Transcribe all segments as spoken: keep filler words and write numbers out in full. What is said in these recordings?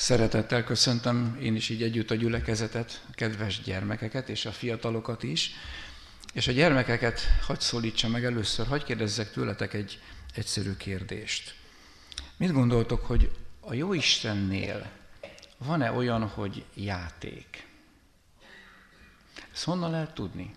Szeretettel köszöntöm én is így együtt a gyülekezetet, a kedves gyermekeket és a fiatalokat is. És a gyermekeket hadd szólítsam meg először, hadd kérdezzek tőletek egy egyszerű kérdést. Mit gondoltok, hogy a Jóistennél van-e olyan, hogy játék? Ezt honnan lehet tudni?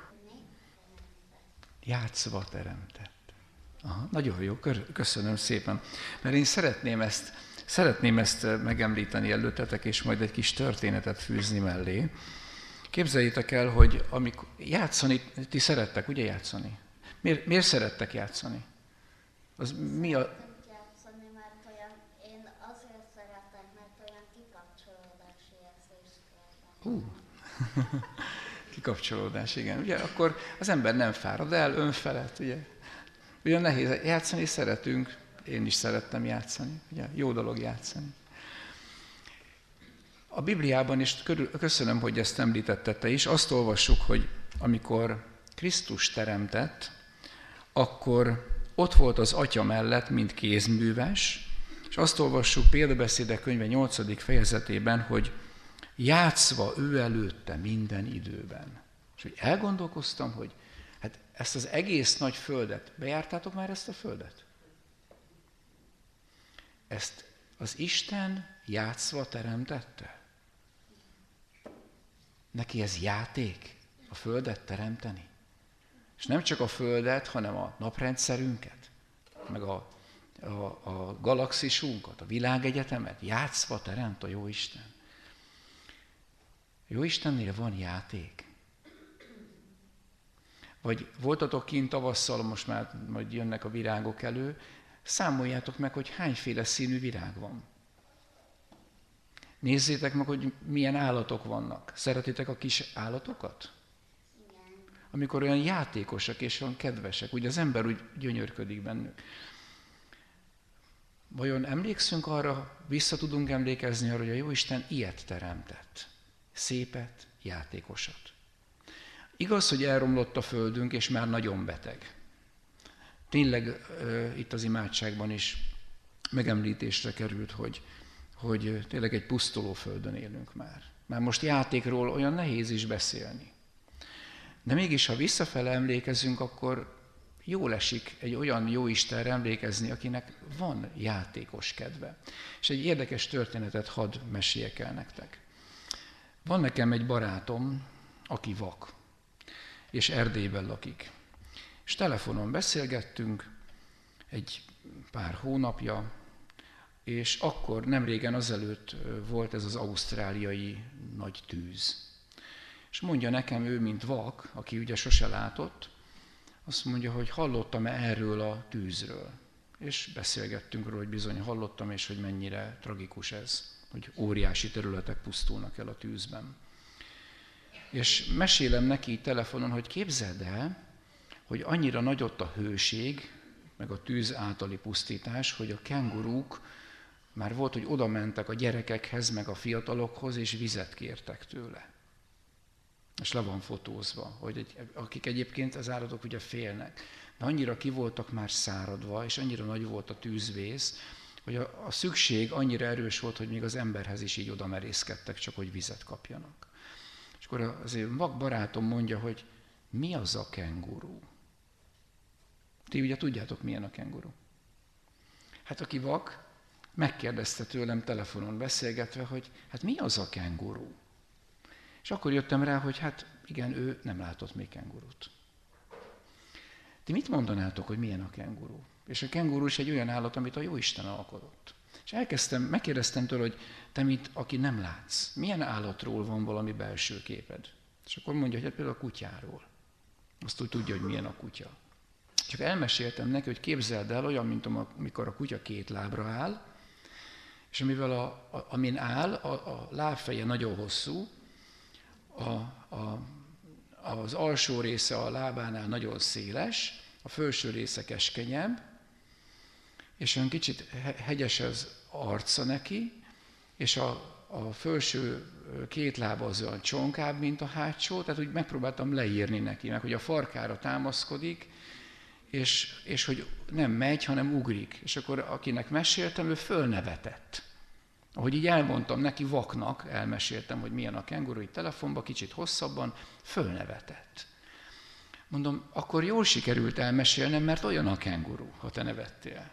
Játszva teremtett. Aha, nagyon jó, köszönöm szépen. Mert én szeretném ezt, szeretném ezt megemlíteni előttetek, és majd egy kis történetet fűzni mellé. Képzeljétek el, hogy amikor játszani, ti szerettek, ugye játszani? Miért, miért szerettek játszani? Az mi a... játszani, mert olyan, én azért szeretek, mert olyan kikapcsolódási érzést kell. Uh. Kikapcsolódás, igen. Ugye akkor az ember nem fárad el, önfelett, ugye. Ugye nehéz játszani, szeretünk, én is szerettem játszani, ugye, jó dolog játszani. A Bibliában is, köszönöm, hogy ezt említetted te is, azt olvassuk, hogy amikor Krisztus teremtett, akkor ott volt az Atya mellett, mint kézműves, és azt olvassuk Példabeszédek könyve nyolcadik fejezetében, hogy játszva ő előtte minden időben. És hogy elgondolkoztam, hogy hát ezt az egész nagy földet, bejártátok már ezt a földet? Ezt az Isten játszva teremtette? Neki ez játék, a földet teremteni? És nem csak a földet, hanem a naprendszerünket, meg a, a, a galaxisunkat, a világegyetemet játszva teremt a Jóisten. Jóistennél van játék. Vagy voltatok kint tavasszal, most már majd jönnek a virágok elő, számoljátok meg, hogy hányféle színű virág van. Nézzétek meg, hogy milyen állatok vannak. Szeretitek a kis állatokat? Igen. Amikor olyan játékosak és olyan kedvesek, úgy az ember úgy gyönyörködik bennük. Vajon emlékszünk arra, vissza tudunk emlékezni arra, hogy a Jóisten ilyet teremtett? Szépet, játékosat. Igaz, hogy elromlott a földünk, és már nagyon beteg. Tényleg itt az imádságban is megemlítésre került, hogy, hogy tényleg egy pusztuló földön élünk már. Már most játékról olyan nehéz is beszélni. De mégis, ha visszafele emlékezünk, akkor jól esik egy olyan Jóistenre emlékezni, akinek van játékos kedve. És egy érdekes történetet hadd meséljek el nektek. Van nekem egy barátom, aki vak, és Erdélyben lakik. És telefonon beszélgettünk egy pár hónapja, és akkor nemrégen azelőtt volt ez az ausztráliai nagy tűz. És mondja nekem ő, mint vak, aki ugye sose látott, azt mondja, hogy hallottam-e erről a tűzről. És beszélgettünk róla, hogy bizony hallottam, és hogy mennyire tragikus ez, hogy óriási területek pusztulnak el a tűzben. És mesélem neki telefonon, hogy képzeld el, hogy annyira nagy ott a hőség, meg a tűz általi pusztítás, hogy a kengurúk már volt, hogy oda mentek a gyerekekhez, meg a fiatalokhoz, és vizet kértek tőle. És le van fotózva, hogy egy, akik egyébként az állatok ugye félnek, de annyira ki voltak már száradva, és annyira nagy volt a tűzvész, hogy a, a szükség annyira erős volt, hogy még az emberhez is így oda merészkedtek, csak hogy vizet kapjanak. És akkor az én vak barátom mondja, hogy mi az a kenguru? Ti ugye tudjátok, milyen a kenguru? Hát aki vak, megkérdezte tőlem telefonon beszélgetve, hogy hát mi az a kenguru? És akkor jöttem rá, hogy hát igen, ő nem látott még kengurut. Ti mit mondanátok, hogy milyen a kenguru? És a kenguru is egy olyan állat, amit a Jóisten alkotott. És elkezdtem, megkérdeztem tőle, hogy te, mint aki nem látsz, milyen állatról van valami belső képed? És akkor mondja, hogy hát például a kutyáról. Azt úgy tudja, hogy milyen a kutya. Csak elmeséltem neki, hogy képzeld el, olyan, mint amikor a kutya két lábra áll, és amivel a, a, amin áll, a, a lábfeje nagyon hosszú, a, a, az alsó része a lábánál nagyon széles, a felső része keskenyebb, és olyan kicsit hegyes az arca neki, és a, a felső két lába az olyan csonkább, mint a hátsó, tehát úgy megpróbáltam leírni neki, meg hogy a farkára támaszkodik, és, és hogy nem megy, hanem ugrik. És akkor akinek meséltem, ő fölnevetett. Ahogy így elmondtam neki vaknak, elmeséltem, hogy milyen a kenguru, így telefonba, kicsit hosszabban, fölnevetett. Mondom, akkor jól sikerült elmesélnem, mert olyan a kenguru, ha te nevettél.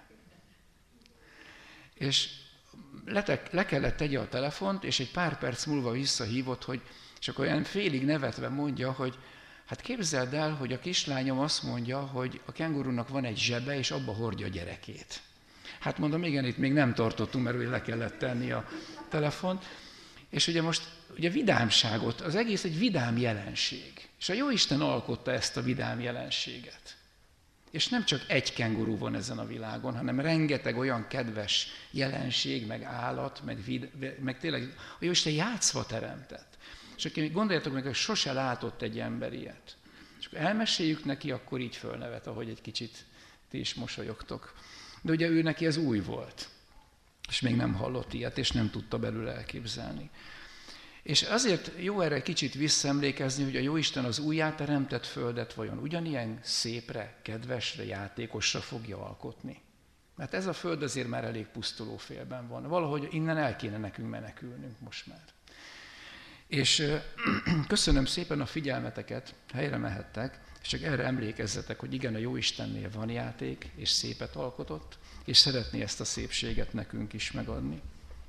És letek, le kellett tegye a telefont, és egy pár perc múlva visszahívott, hogy, és akkor olyan félig nevetve mondja, hogy hát képzeld el, hogy a kislányom azt mondja, hogy a kengurunak van egy zsebe, és abba hordja a gyerekét. Hát mondom, igen, itt még nem tartottunk, mert ugye le kellett tenni a telefont. És ugye most ugye vidámságot, az egész egy vidám jelenség. És a Jóisten alkotta ezt a vidám jelenséget. És nem csak egy kenguru van ezen a világon, hanem rengeteg olyan kedves jelenség, meg állat, meg, vid, meg tényleg a Jóisten játszva teremtett. És akkor gondoljatok meg, hogy sose látott egy ember ilyet. És akkor elmeséljük neki, akkor így fölnevet, ahogy egy kicsit ti is mosolyogtok. De ugye ő neki ez új volt, és még nem hallott ilyet, és nem tudta belőle elképzelni. És azért jó erre kicsit visszaemlékezni, hogy a Jóisten az újjáteremtett földet vajon ugyanilyen szépre, kedvesre, játékosra fogja alkotni. Mert ez a föld azért már elég pusztuló félben van. Valahogy innen el kéne nekünk menekülnünk most már. És köszönöm szépen a figyelmeteket, helyre mehettek, és csak erre emlékezzetek, hogy igen, a Jóistennél van játék, és szépet alkotott, és szeretné ezt a szépséget nekünk is megadni.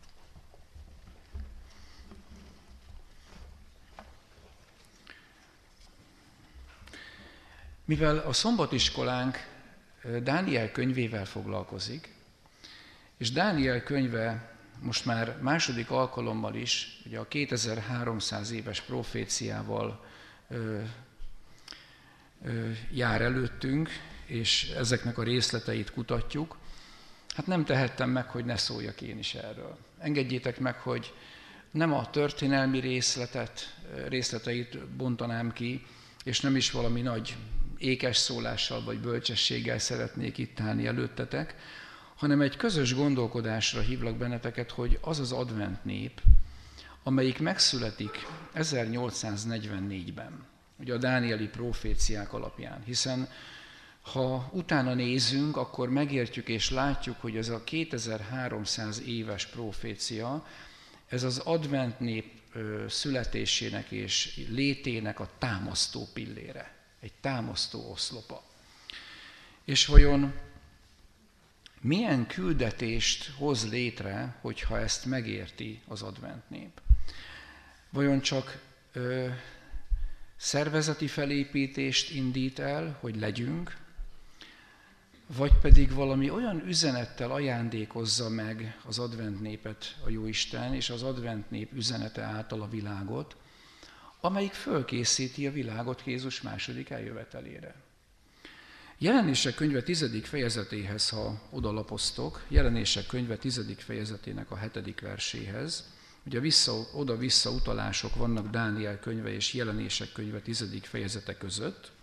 Mivel a szombatiskolánk Dániel könyvével foglalkozik, és Dániel könyve most már második alkalommal is, ugye a kétezer-háromszáz éves proféciával ö, ö, jár előttünk, és ezeknek a részleteit kutatjuk, hát nem tehettem meg, hogy ne szóljak én is erről. Engedjétek meg, hogy nem a történelmi részletet, részleteit bontanám ki, és nem is valami nagy ékes szólással vagy bölcsességgel szeretnék itt állni előttetek, hanem egy közös gondolkodásra hívlak benneteket, hogy az az advent nép, amelyik megszületik ezernyolcszáznegyvennégyben, ugye a dánieli proféciák alapján, hiszen ha utána nézünk, akkor megértjük és látjuk, hogy ez a kétezer-háromszáz éves profécia, ez az advent nép születésének és létének a támasztó pillére, egy támasztó oszlopa. És vajon milyen küldetést hoz létre, hogyha ezt megérti az advent nép? Vajon csak ö, szervezeti felépítést indít el, hogy legyünk, vagy pedig valami olyan üzenettel ajándékozza meg az advent népet a Jóisten, és az advent nép üzenete által a világot, amelyik fölkészíti a világot Jézus második eljövetelére. Jelenések könyve tizedik fejezetéhez, ha odalapoztok, Jelenések könyve tizedik fejezetének a hetedik verséhez, ugye vissza, oda-vissza utalások vannak Dániel könyve és Jelenések könyve tizedik fejezete között,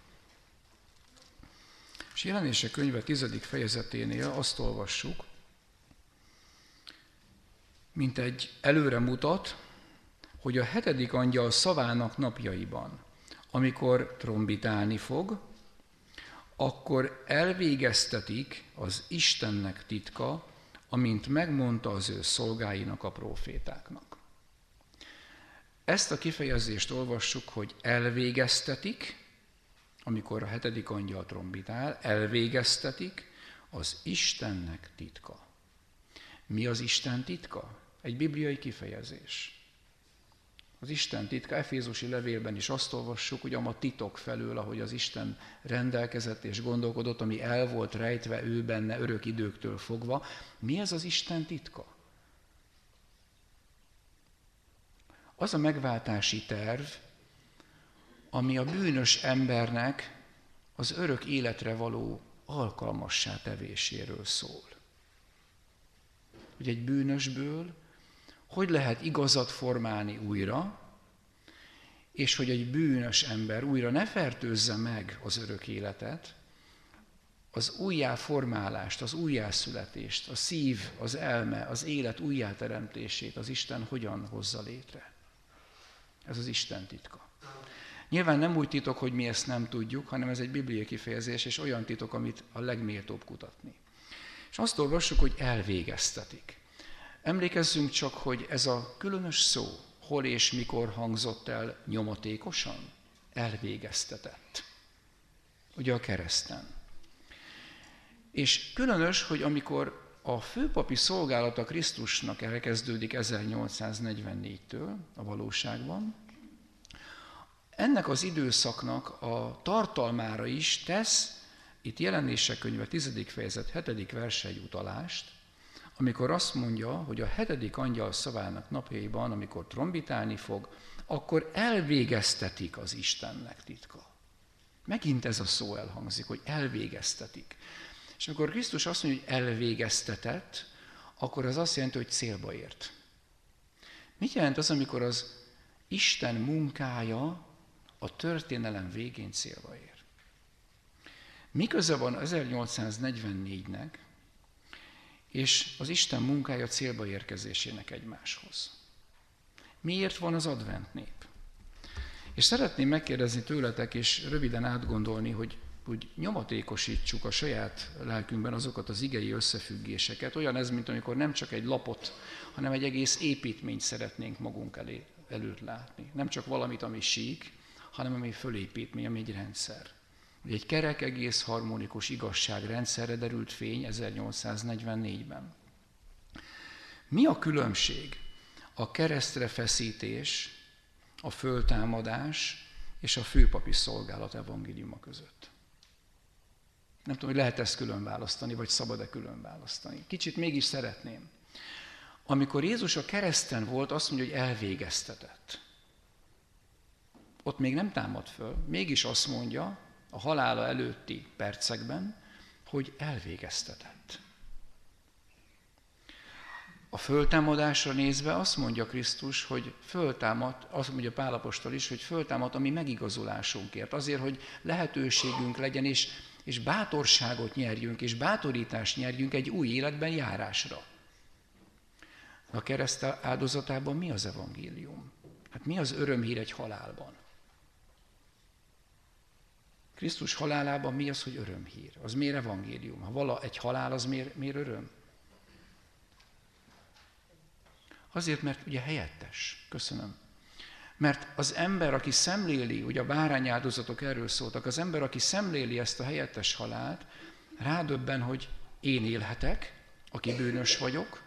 és Jelenések könyve tizedik fejezeténél azt olvassuk, mint egy előre mutat, hogy a hetedik angyal szavának napjaiban, amikor trombitálni fog, akkor elvégeztetik az Istennek titka, amint megmondta az ő szolgáinak, a prófétáknak. Ezt a kifejezést olvassuk, hogy elvégeztetik, amikor a hetedik angyal trombitál, elvégeztetik az Istennek titka. Mi az Isten titka? Egy bibliai kifejezés. Az Isten titka, Efézusi levélben is azt olvassuk, hogy a titok felől, ahogy az Isten rendelkezett és gondolkodott, ami el volt rejtve ő benne örök időktől fogva. Mi ez az Isten titka? Az a megváltási terv, ami a bűnös embernek az örök életre való alkalmassá tevéséről szól. Hogy egy bűnösből hogy lehet igazat formálni újra, és hogy egy bűnös ember újra ne fertőzze meg az örök életet, az újjáformálást, az újjászületést, a szív, az elme, az élet újjáteremtését az Isten hogyan hozza létre. Ez az Isten titka. Nyilván nem úgy titok, hogy mi ezt nem tudjuk, hanem ez egy bibliai kifejezés, és olyan titok, amit a legméltóbb kutatni. És azt olvassuk, hogy elvégeztetik. Emlékezzünk csak, hogy ez a különös szó hol és mikor hangzott el nyomatékosan? Elvégeztetett. Ugye a kereszten. És különös, hogy amikor a főpapi szolgálata Krisztusnak elkezdődik ezernyolcszáznegyvennégytől a valóságban, ennek az időszaknak a tartalmára is tesz, itt Jelenések könyve tizedik fejezet hetedik verse egy utalást, amikor azt mondja, hogy a hetedik angyal szavának napjaiban, amikor trombitálni fog, akkor elvégeztetik az Istennek titka. Megint ez a szó elhangzik, hogy elvégeztetik. És amikor Krisztus azt mondja, hogy elvégeztetett, akkor az azt jelenti, hogy célba ért. Mit jelent az, amikor az Isten munkája a történelem végén célba ér? Mi köze van ezernyolcszáznegyvennégynek és az Isten munkája célba érkezésének egymáshoz? Miért van az adventnép? És szeretném megkérdezni tőletek, és röviden átgondolni, hogy úgy nyomatékosítsuk a saját lelkünkben azokat az igei összefüggéseket. Olyan ez, mint amikor nem csak egy lapot, hanem egy egész építményt szeretnénk magunk elé, előtt látni. Nem csak valamit, ami sík, hanem ami fölépítmény, ami egy rendszer. Ugye egy kerek, egész harmonikus igazságrendszerre derült fény ezernyolcszáznegyvennégyben. Mi a különbség a keresztre feszítés, a föltámadás és a főpapi szolgálat evangéliuma között? Nem tudom, hogy lehet ezt külön választani, vagy szabad-e külön választani. Kicsit mégis szeretném. Amikor Jézus a kereszten volt, azt mondja, hogy elvégeztetett. Ott még nem támad föl, mégis azt mondja a halála előtti percekben, hogy elvégeztetett. A föltámadásra nézve azt mondja Krisztus, hogy föltámad, azt mondja Pál apostol is, hogy föltámad a mi megigazulásunkért. Azért, hogy lehetőségünk legyen, és, és bátorságot nyerjünk, és bátorítást nyerjünk egy új életben járásra. A kereszt áldozatában mi az evangélium? Hát mi az örömhír egy halálban? Krisztus halálában mi az, hogy örömhír? Az miért evangélium? Ha vala egy halál, az miért, miért öröm? Azért, mert ugye helyettes. Köszönöm. Mert az ember, aki szemléli, ugye a bárányáldozatok erről szóltak, az ember, aki szemléli ezt a helyettes halált, rádöbben, hogy én élhetek, aki bűnös vagyok,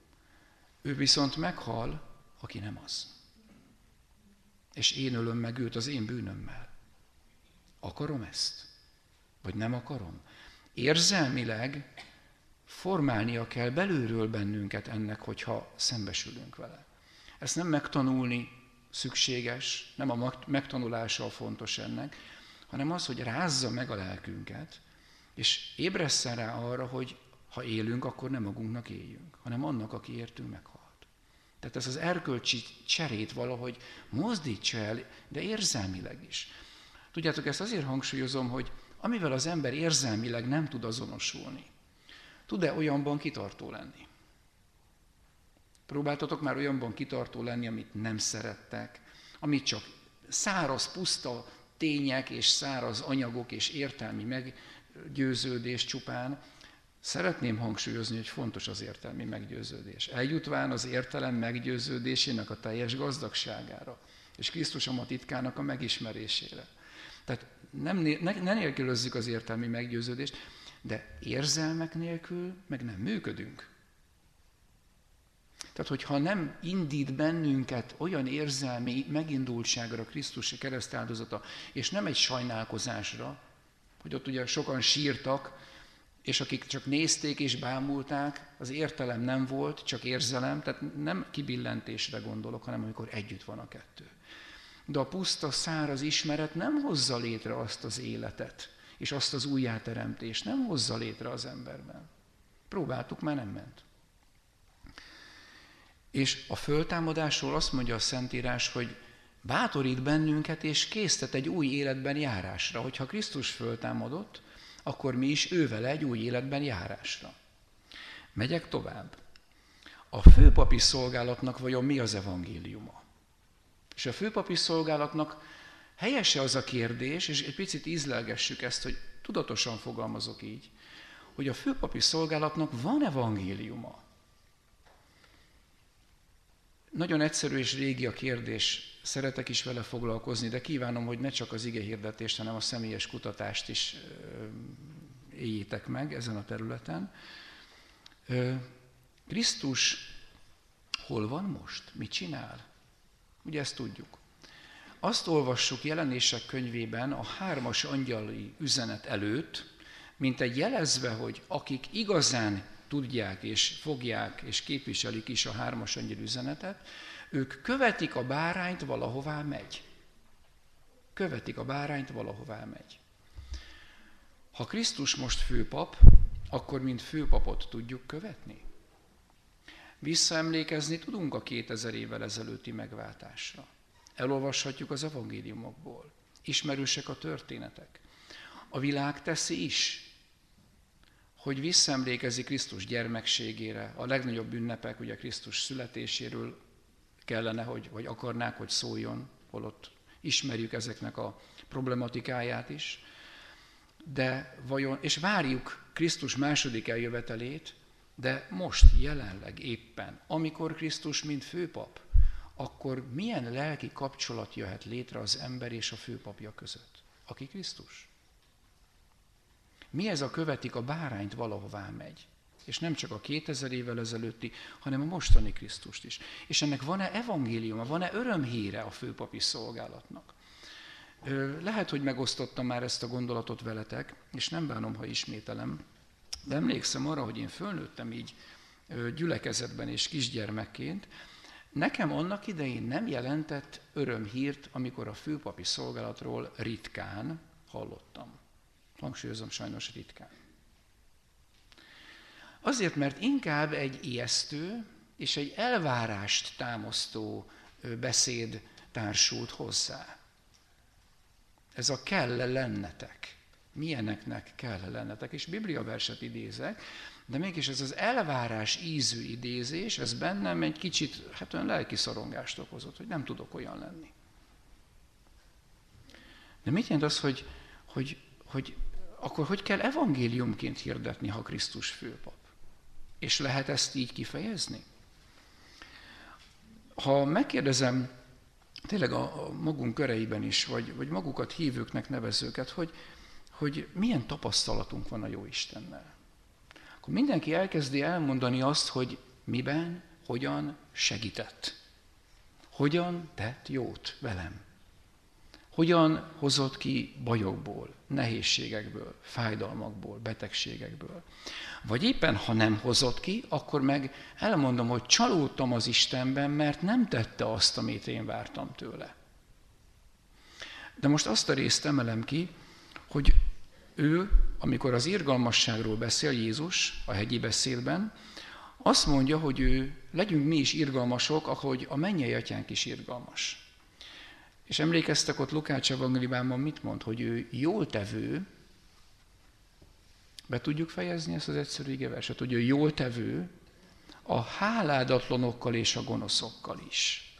ő viszont meghal, aki nem az. És én ölöm meg őt az én bűnömmel. Akarom ezt? Vagy nem akarom? Érzelmileg formálnia kell belülről bennünket ennek, hogyha szembesülünk vele. Ezt nem megtanulni szükséges, nem a megtanulással fontos ennek, hanem az, hogy rázza meg a lelkünket, és ébresszen rá arra, hogy ha élünk, akkor nem magunknak éljünk, hanem annak, aki értünk meghalt. Tehát ez az erkölcsi cserét valahogy mozdítsa el, de érzelmileg is. Tudjátok, ezt azért hangsúlyozom, hogy amivel az ember érzelmileg nem tud azonosulni, tud-e olyanban kitartó lenni? Próbáltatok már olyanban kitartó lenni, amit nem szerettek, amit csak száraz, puszta tények és száraz anyagok és értelmi meggyőződés csupán. Szeretném hangsúlyozni, hogy fontos az értelmi meggyőződés. Eljutván az értelem meggyőződésének a teljes gazdagságára, és Krisztus a titkának a megismerésére. Tehát nem, ne, ne nélkülözzük az értelmi meggyőződést, de érzelmek nélkül meg nem működünk. Tehát, hogyha nem indít bennünket olyan érzelmi megindultságra Krisztus keresztáldozata, és nem egy sajnálkozásra, hogy ott ugye sokan sírtak, és akik csak nézték és bámulták, az értelem nem volt, csak érzelem, tehát nem kibillentésre gondolok, hanem amikor együtt van a kettő. De a puszta, száraz ismeret nem hozza létre azt az életet, és azt az újjáteremtést nem hozza létre az emberben. Próbáltuk, már nem ment. És a föltámadásról azt mondja a Szentírás, hogy bátorít bennünket, és késztet egy új életben járásra. Hogyha Krisztus föltámadott, akkor mi is ővele egy új életben járásra. Megyek tovább. A főpapi szolgálatnak vajon mi az evangéliuma? És a főpapi szolgálatnak helyese az a kérdés, és egy picit ízlelgessük ezt, hogy tudatosan fogalmazok így, hogy a főpapi szolgálatnak van evangéliuma. Nagyon egyszerű és régi a kérdés, szeretek is vele foglalkozni, de kívánom, hogy ne csak az igehirdetést, hanem a személyes kutatást is éljétek meg ezen a területen. Krisztus hol van most? Mit csinál? Ugye ezt tudjuk. Azt olvassuk Jelenések könyvében a hármas angyali üzenet előtt, mint egy jelezve, hogy akik igazán tudják és fogják és képviselik is a hármas angyali üzenetet, ők követik a bárányt, valahová megy. Követik a bárányt, valahová megy. Ha Krisztus most főpap, akkor mint főpapot tudjuk követni? Visszaemlékezni tudunk a kétezer évvel ezelőtti megváltásra. Elolvashatjuk az evangéliumokból. Ismerősek a történetek. A világ teszi is, hogy visszaemlékezik Krisztus gyermekségére. A legnagyobb ünnepek, ugye Krisztus születéséről kellene, hogy, vagy akarnák, hogy szóljon, holott ismerjük ezeknek a problematikáját is. De vajon, és várjuk Krisztus második eljövetelét, de most jelenleg éppen, amikor Krisztus mint főpap, akkor milyen lelki kapcsolat jöhet létre az ember és a főpapja között, aki Krisztus? Mi ez a követik a bárányt, valahová megy? És nem csak a kétezer évvel ezelőtti, hanem a mostani Krisztust is. És ennek van-e evangéliuma, van-e örömhíre a főpapi szolgálatnak? Lehet, hogy megosztottam már ezt a gondolatot veletek, és nem bánom, ha ismételem, de emlékszem arra, hogy én fölnőttem így gyülekezetben és kisgyermekként. Nekem annak idején nem jelentett örömhírt, amikor a főpapi szolgálatról ritkán hallottam. Hangsúlyozom, sajnos ritkán. Azért, mert inkább egy ijesztő és egy elvárást támasztó beszéd társult hozzá. Ez a kell lennetek. Milyeneknek kell lennetek. És bibliaverset idézek, de mégis ez az elvárás ízű idézés, ez bennem egy kicsit, hát olyan lelki szorongást okozott, hogy nem tudok olyan lenni. De mit jelent az, hogy, hogy, hogy akkor hogy kell evangéliumként hirdetni, ha Krisztus főpap? És lehet ezt így kifejezni? Ha megkérdezem tényleg a, a magunk köreiben is, vagy, vagy magukat hívőknek nevezőket, hogy, hogy milyen tapasztalatunk van a Jóistennel, akkor mindenki elkezdi elmondani azt, hogy miben, hogyan segített. Hogyan tett jót velem. Hogyan hozott ki bajokból, nehézségekből, fájdalmakból, betegségekből. Vagy éppen, ha nem hozott ki, akkor meg elmondom, hogy csalódtam az Istenben, mert nem tette azt, amit én vártam tőle. De most azt a részt emelem ki, hogy ő, amikor az irgalmasságról beszél Jézus a hegyi beszédben, azt mondja, hogy ő, legyünk mi is irgalmasok, ahogy a mennyei atyánk is irgalmas. És emlékeztek ott Lukács evangéliumában mit mond? Hogy ő jól tevő, be tudjuk fejezni ezt az egyszerű igeverset, hogy ő jól tevő a háládatlanokkal és a gonoszokkal is.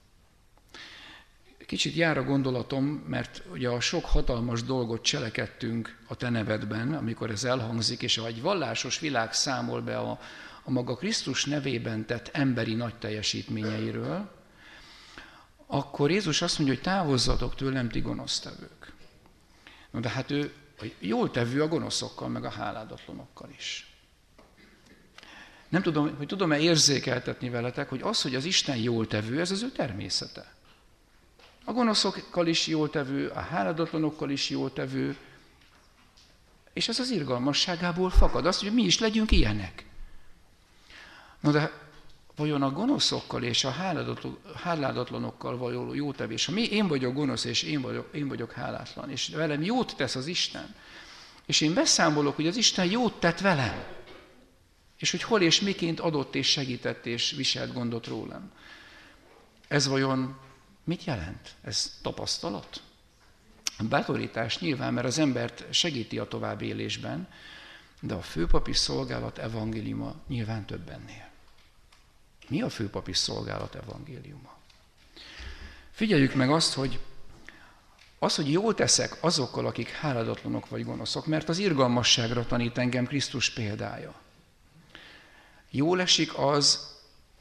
Kicsit jár a gondolatom, mert ugye a sok hatalmas dolgot cselekedtünk a te nevedben, amikor ez elhangzik, és ha egy vallásos világ számol be a, a maga Krisztus nevében tett emberi nagy teljesítményeiről, akkor Jézus azt mondja, hogy távozzatok tőlem, ti gonosztevők. No, de hát ő jól tevő a gonoszokkal, meg a háládatlanokkal is. Nem tudom, hogy tudom-e érzékeltetni veletek, hogy az, hogy az Isten jól tevő, ez az ő természete. A gonoszokkal is jól tevő, a háladatlanokkal is jól tevő, és ez az irgalmasságából fakad. Azt, hogy mi is legyünk ilyenek. No, de vajon a gonoszokkal és a háládatlanokkal való jótevés, ha mi, én vagyok gonosz, és én vagyok, én vagyok hálátlan, és velem jót tesz az Isten, és én beszámolok, hogy az Isten jót tett velem, és hogy hol és miként adott és segített és viselt gondot rólam. Ez vajon mit jelent? Ez tapasztalat? Bátorítás nyilván, mert az embert segíti a továbbélésben, de a főpapi szolgálat evangéliuma nyilván több ennél. Mi a főpapi szolgálat evangéliuma? Figyeljük meg azt, hogy az, hogy jól teszek azokkal, akik háladatlanok vagy gonoszok, mert az irgalmasságra tanít engem Krisztus példája. Jól esik az,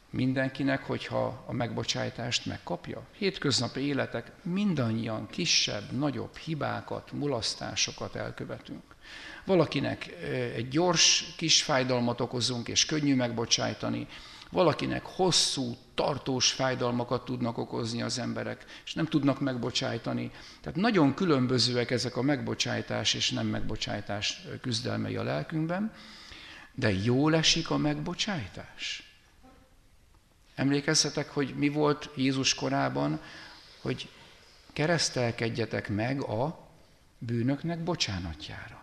mindenkinek, hogyha a megbocsájtást megkapja? Hétköznapi életek, mindannyian kisebb, nagyobb hibákat, mulasztásokat elkövetünk. Valakinek egy gyors kis fájdalmat okozunk, és könnyű megbocsájtani, valakinek hosszú, tartós fájdalmakat tudnak okozni az emberek, és nem tudnak megbocsájtani. Tehát nagyon különbözőek ezek a megbocsájtás és nem megbocsájtás küzdelmei a lelkünkben, de jól esik a megbocsájtás. Emlékezzetek, hogy mi volt Jézus korában, hogy keresztelkedjetek meg a bűnöknek bocsánatjára.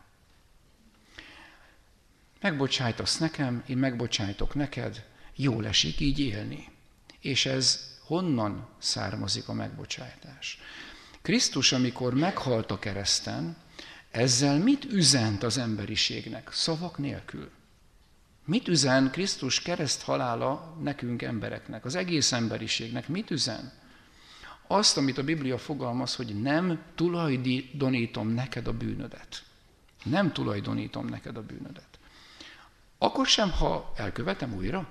Megbocsájtasz nekem, én megbocsájtok neked, jól esik így élni. És ez honnan származik a megbocsájtás? Krisztus, amikor meghalt a kereszten, ezzel mit üzent az emberiségnek? Szavak nélkül. Mit üzen Krisztus kereszt halála nekünk embereknek, az egész emberiségnek? Mit üzen? Azt, amit a Biblia fogalmaz, hogy nem tulajdonítom neked a bűnödet. Nem tulajdonítom neked a bűnödet. Akkor sem, ha elkövetem újra?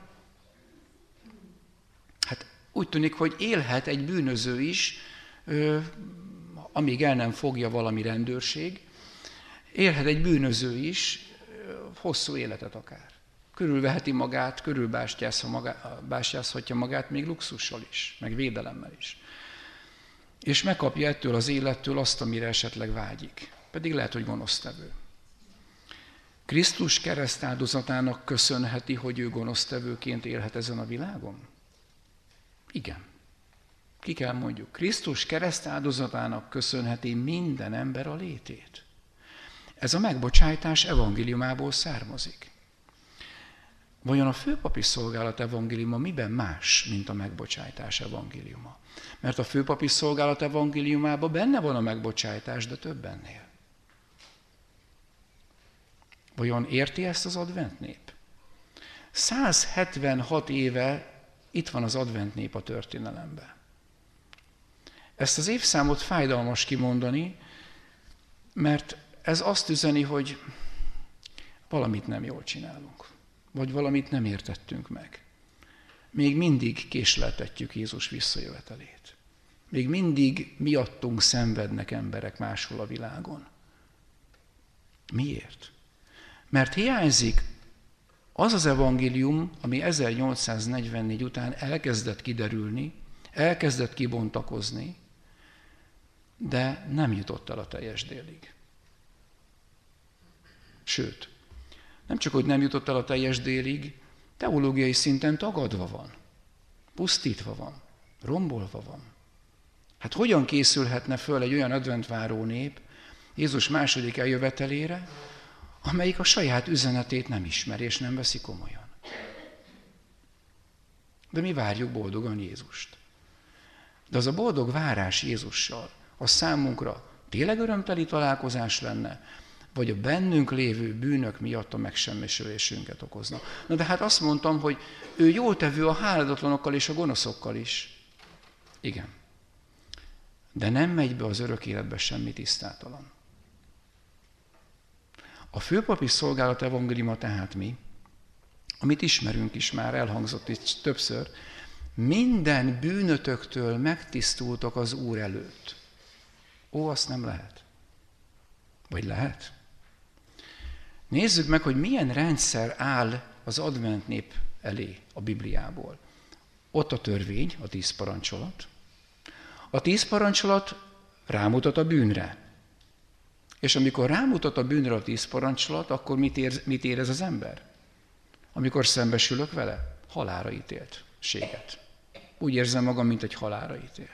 Hát úgy tűnik, hogy élhet egy bűnöző is, amíg el nem fogja valami rendőrség, élhet egy bűnöző is, hosszú életet akár. Körülveheti magát, körülbástyázhatja magát még luxussal is, meg védelemmel is. És megkapja ettől az élettől azt, amire esetleg vágyik. Pedig lehet, hogy gonosztevő. Krisztus keresztáldozatának köszönheti, hogy ő gonosztevőként élhet ezen a világon? Igen. Ki kell mondjuk, Krisztus keresztáldozatának köszönheti minden ember a létét. Ez a megbocsájtás evangéliumából származik. Vajon a főpapi szolgálat evangéliuma miben más, mint a megbocsájtás evangéliuma? Mert a főpapi szolgálat evangéliumában benne van a megbocsájtás, de több ennél. Vajon érti ezt az advent nép? száz hetvenhat éve itt van az advent nép a történelemben. Ezt az évszámot fájdalmas kimondani, mert ez azt üzeni, hogy valamit nem jól csinálunk, vagy valamit nem értettünk meg. Még mindig késleltetjük Jézus visszajövetelét. Még mindig miattunk szenvednek emberek máshol a világon. Miért? Mert hiányzik az az evangélium, ami ezernyolcszáznegyvennégy után elkezdett kiderülni, elkezdett kibontakozni, de nem jutott el a teljes délig. Sőt, nem csak, hogy nem jutott el a teljes délig, teológiai szinten tagadva van, pusztítva van, rombolva van. Hát hogyan készülhetne föl egy olyan adventváró nép Jézus második eljövetelére, amelyik a saját üzenetét nem ismeri és nem veszi komolyan? De mi várjuk boldogan Jézust. De az a boldog várás Jézussal, az számunkra tényleg örömteli találkozás lenne, vagy a bennünk lévő bűnök miatt a megsemmisülésünket okozna. Na de hát azt mondtam, hogy ő jótevő a háladatlanokkal és a gonoszokkal is. Igen. De nem megy be az örök életbe semmi tisztátalan. A főpapi szolgálat evangéliuma tehát mi, amit ismerünk is már, elhangzott itt többször, minden bűnötöktől megtisztultok az Úr előtt. Ó, azt nem lehet. Vagy lehet? Nézzük meg, hogy milyen rendszer áll az advent nép elé a Bibliából. Ott a törvény, a tíz parancsolat. A tíz parancsolat rámutat a bűnre. És amikor rámutat a bűnre a tíz parancsolat, akkor mit, ér, mit érez az ember? Amikor szembesülök vele? Halálra ítéltséget. Úgy érzem magam, mint egy halálra ítélt.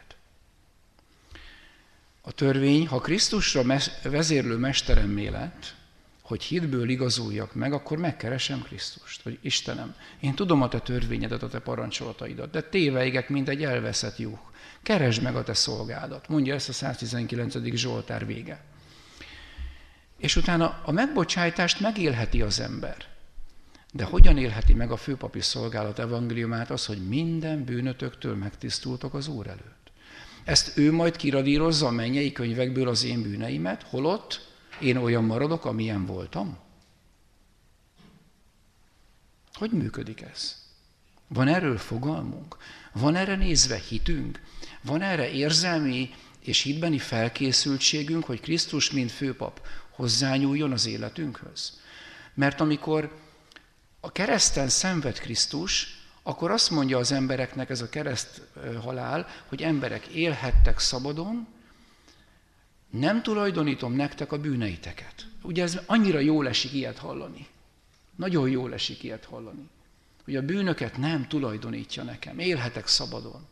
A törvény, ha Krisztusra vezérlő mesteremmé lett, hogy hitből igazuljak meg, akkor megkeresem Krisztust, hogy Istenem, én tudom a te törvényedet, a te parancsolataidat, de téveigek, mint egy elveszett juh. Keresd meg a te szolgádat, mondja ezt a száztizenkilencedik Zsoltár vége. És utána a megbocsájtást megélheti az ember. De hogyan élheti meg a főpapi szolgálat evangéliumát az, hogy minden bűnötöktől megtisztultok az Úr előtt? Ezt ő majd kiradírozza a mennyei könyvekből az én bűneimet, holott én olyan maradok, amilyen voltam? Hogy működik ez? Van erről fogalmunk? Van erre nézve hitünk? Van erre érzelmi és hitbeni felkészültségünk, hogy Krisztus, mint főpap, hozzányúljon az életünkhöz? Mert amikor a kereszten szenved Krisztus, akkor azt mondja az embereknek ez a kereszt halál, hogy emberek élhettek szabadon, nem tulajdonítom nektek a bűneiteket. Ugye ez annyira jól esik ilyet hallani. Nagyon jól esik ilyet hallani. Hogy a bűnöket nem tulajdonítja nekem, élhetek szabadon.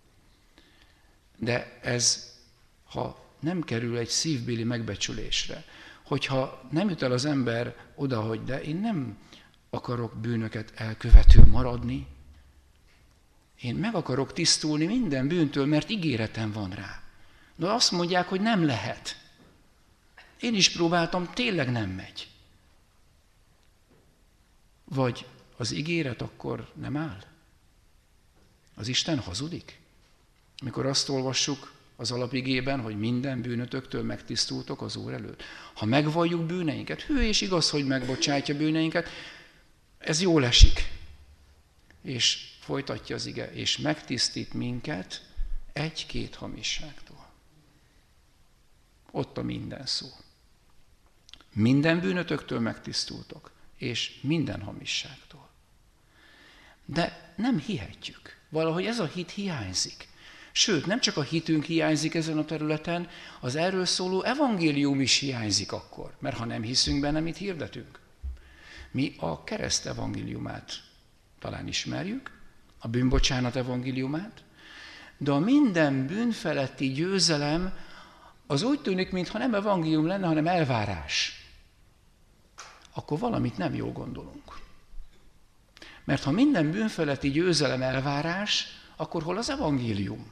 De ez, ha nem kerül egy szívbéli megbecsülésre, hogyha nem jut el az ember oda, hogy de én nem akarok bűnöket elkövető maradni, én meg akarok tisztulni minden bűntől, mert ígéretem van rá. De azt mondják, hogy nem lehet. Én is próbáltam, tényleg nem megy. Vagy az ígéret akkor nem áll? Az Isten hazudik? Mikor azt olvassuk az alapigében, hogy minden bűnötöktől megtisztultok az Úr előtt. Ha megvalljuk bűneinket, hű és igaz, hogy megbocsátja bűneinket, ez jól esik. És folytatja az ige, és megtisztít minket egy-két hamisságtól. Ott a minden szó. Minden bűnötöktől megtisztultok, és minden hamisságtól. De nem hihetjük. Valahogy ez a hit hiányzik. Sőt, nem csak a hitünk hiányzik ezen a területen, az erről szóló evangélium is hiányzik akkor. Mert ha nem hiszünk benne, mit hirdetünk? Mi a kereszt evangéliumát talán ismerjük, a bűnbocsánat evangéliumát, de a minden bűn feletti győzelem az úgy tűnik, mintha nem evangélium lenne, hanem elvárás. Akkor valamit nem jól gondolunk. Mert ha minden bűn feletti győzelem elvárás, akkor hol az evangélium?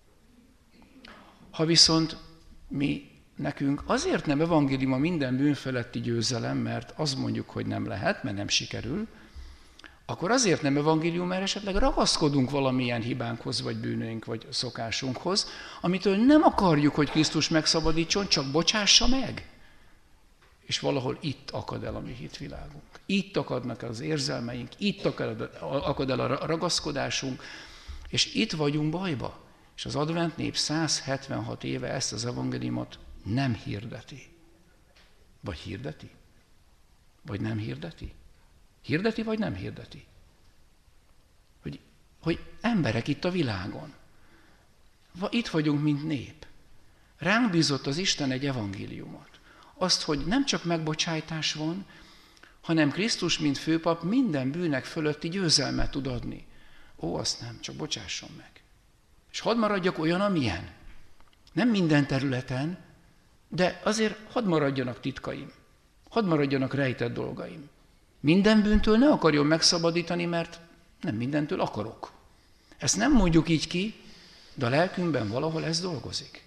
Ha viszont mi nekünk azért nem evangélium a minden bűn feletti győzelem, mert azt mondjuk, hogy nem lehet, mert nem sikerül, akkor azért nem evangélium, mert esetleg ragaszkodunk valamilyen hibánkhoz, vagy bűnöink, vagy szokásunkhoz, amitől nem akarjuk, hogy Krisztus megszabadítson, csak bocsássa meg. És valahol itt akad el a mi hitvilágunk. Itt akadnak el az érzelmeink, itt akad el a ragaszkodásunk, és itt vagyunk bajba. És az advent nép száz hetvenhat éve ezt az evangéliumot nem hirdeti. Vagy hirdeti? Vagy nem hirdeti? Hirdeti, vagy nem hirdeti? Hogy, hogy emberek itt a világon. Itt vagyunk, mint nép. Ránk bízott az Isten egy evangéliumot. Azt, hogy nem csak megbocsájtás van, hanem Krisztus, mint főpap, minden bűnek fölötti győzelmet tud adni. Ó, azt nem, csak bocsásson meg. És hadd maradjak olyan, amilyen. Nem minden területen, de azért hadd maradjanak titkaim. Hadd maradjanak rejtett dolgaim. Minden bűntől ne akarjon megszabadítani, mert nem mindentől akarok. Ezt nem mondjuk így ki, de a lelkünkben valahol ez dolgozik.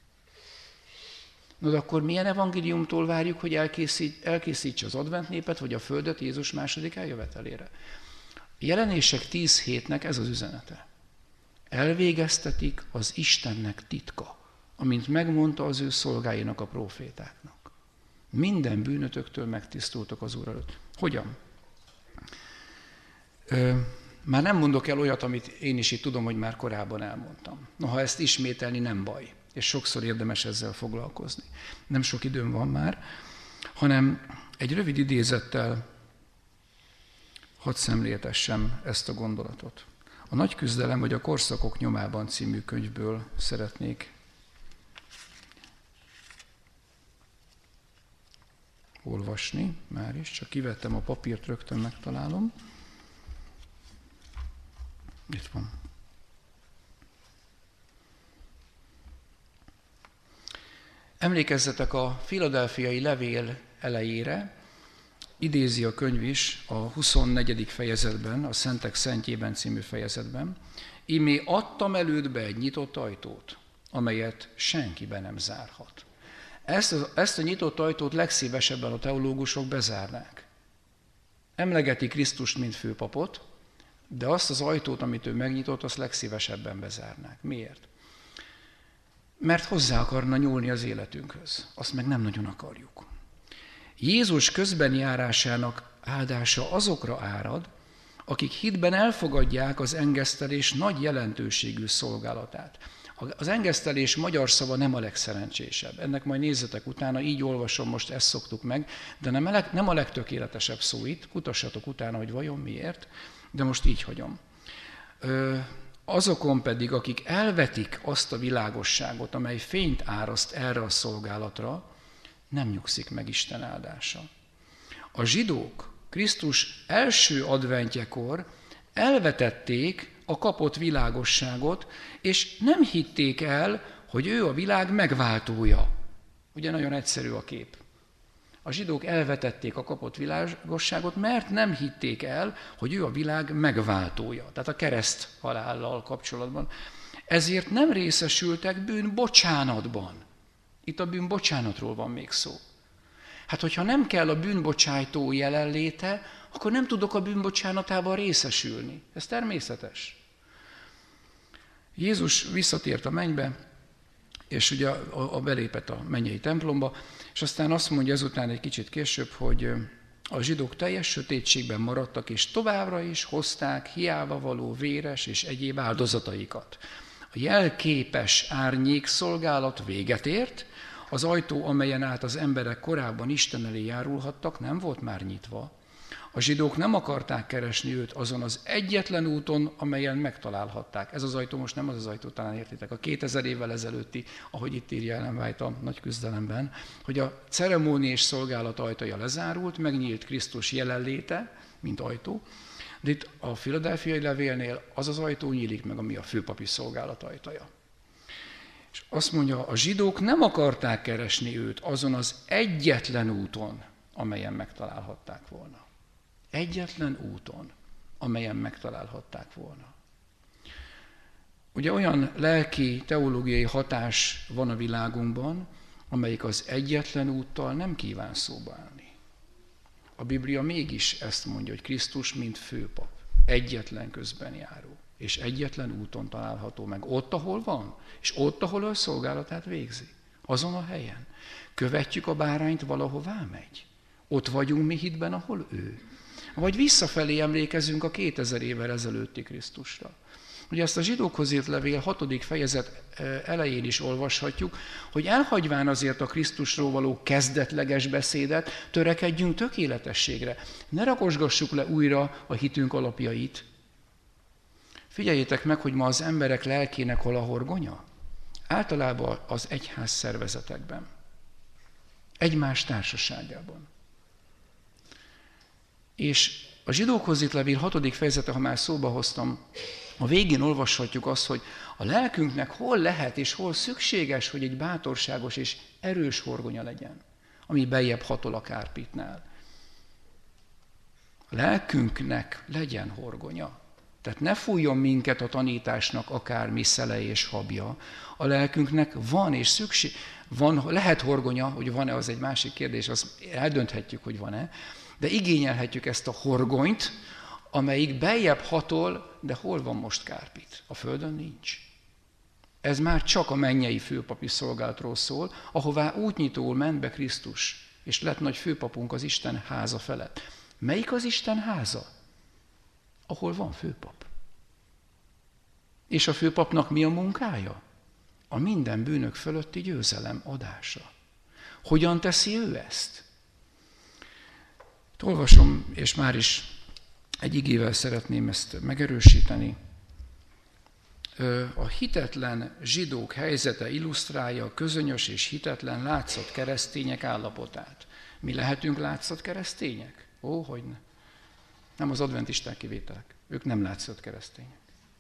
No, de akkor milyen evangéliumtól várjuk, hogy elkészít, elkészítse az advent népet, vagy a földet Jézus második eljövetelére? Jelenések tíz hétnek ez az üzenete. Elvégeztetik az Istennek titka, amint megmondta az ő szolgáinak, a prófétáknak. Minden bűnötöktől megtisztultak az Úr előtt. Hogyan? Ö, már nem mondok el olyat, amit én is itt tudom, hogy már korábban elmondtam. Noha ezt ismételni nem baj, és sokszor érdemes ezzel foglalkozni. Nem sok időm van már, hanem egy rövid idézettel hadd szemléltessem ezt a gondolatot. A Nagy küzdelem vagy a korszakok nyomában című könyvből szeretnék olvasni, már is, csak kivettem a papírt, rögtön megtalálom. Itt van. Emlékezzetek a Philadelphiai levél elejére, idézi a könyv is a huszonnegyedik fejezetben, a Szentek Szentjében című fejezetben. Ímé adtam elődbe egy nyitott ajtót, amelyet senki be nem zárhat. Ezt a, ezt a nyitott ajtót legszívesebben a teológusok bezárnák. Emlegeti Krisztust, mint főpapot, de azt az ajtót, amit ő megnyitott, azt legszívesebben bezárnák. Miért? Mert hozzá akarna nyúlni az életünkhöz. Azt meg nem nagyon akarjuk. Jézus közbeni járásának áldása azokra árad, akik hitben elfogadják az engesztelés nagy jelentőségű szolgálatát. Az engesztelés magyar szava nem a legszerencsésebb. Ennek majd nézzetek utána, így olvasom, most ezt szoktuk meg, de nem a, leg, nem a legtökéletesebb szó itt, kutassatok utána, hogy vajon miért, de most így hagyom. Ö, azokon pedig, akik elvetik azt a világosságot, amely fényt áraszt erre a szolgálatra, nem nyugszik meg Isten áldása. A zsidók Krisztus első adventjekor elvetették a kapott világosságot, és nem hitték el, hogy ő a világ megváltója. Ugye nagyon egyszerű a kép. A zsidók elvetették a kapott világosságot, mert nem hitték el, hogy ő a világ megváltója. Tehát a kereszt halállal kapcsolatban. Ezért nem részesültek bűnbocsánatban. Itt a bűnbocsánatról van még szó. Hát, hogyha nem kell a bűnbocsájtó jelenléte, akkor nem tudok a bűnbocsánatában részesülni. Ez természetes. Jézus visszatért a mennybe, és ugye a, a belépett a mennyei templomba, és aztán azt mondja ezután egy kicsit később, hogy a zsidók teljes sötétségben maradtak, és továbbra is hozták hiába való véres és egyéb áldozataikat. A jelképes árnyék szolgálat véget ért, az ajtó, amelyen át az emberek korábban Isten elé járulhattak, nem volt már nyitva. A zsidók nem akarták keresni őt azon az egyetlen úton, amelyen megtalálhatták. Ez az ajtó most nem az az ajtó, talán értitek, a kétezer évvel ezelőtti, ahogy itt írja Ellen White a nagy küzdelemben, hogy a ceremónia és szolgálat ajtaja lezárult, megnyílt Krisztus jelenléte, mint ajtó, de itt a Philadelphiai levélnél az az ajtó nyílik meg, ami a főpapi szolgálat ajtaja. És azt mondja, a zsidók nem akarták keresni őt azon az egyetlen úton, amelyen megtalálhatták volna. Egyetlen úton, amelyen megtalálhatták volna. Ugye olyan lelki, teológiai hatás van a világunkban, amelyik az egyetlen úttal nem kíván szóba állni. A Biblia mégis ezt mondja, hogy Krisztus, mint főpap, egyetlen közben járó, és egyetlen úton található meg. Ott, ahol van, és ott, ahol a szolgálatát végzi. Azon a helyen. Követjük a bárányt, valahová megy. Ott vagyunk mi hitben, ahol ő. Vagy visszafelé emlékezünk a kétezer évvel ezelőtti Krisztusra. Ugye ezt a zsidókhoz írt levél hatodik fejezet elején is olvashatjuk, hogy elhagyván azért a Krisztusról való kezdetleges beszédet, törekedjünk tökéletességre. Ne rakosgassuk le újra a hitünk alapjait. Figyeljétek meg, hogy ma az emberek lelkének hol a horgonya? Általában az egyház szervezetekben. Egymás társaságában. És a zsidókhoz írt levél hatodik fejezete, ha már szóba hoztam, a végén olvashatjuk azt, hogy a lelkünknek hol lehet és hol szükséges, hogy egy bátorságos és erős horgonya legyen, ami bejjebb hatol a kárpitnál. A lelkünknek legyen horgonya. Tehát ne fújjon minket a tanításnak akármi szele és habja. A lelkünknek van és szükség, van, lehet horgonya, hogy van-e, az egy másik kérdés, azt eldönthetjük, hogy van-e, de igényelhetjük ezt a horgonyt, amelyik beljebb hatol, de hol van most kárpit? A földön nincs. Ez már csak a mennyei főpapi szolgálatról szól, ahová útnyitóul ment be Krisztus, és lett nagy főpapunk az Isten háza felett. Melyik az Isten háza? Ahol van főpap. És a főpapnak mi a munkája? A minden bűnök fölötti győzelem adása. Hogyan teszi ő ezt? Olvasom, és már is egy igével szeretném ezt megerősíteni. A hitetlen zsidók helyzete illusztrálja a közönyös és hitetlen látszat keresztények állapotát. Mi lehetünk látszat keresztények? Ó, hogyne. Nem az adventisták kivételek. Ők nem látszat keresztények.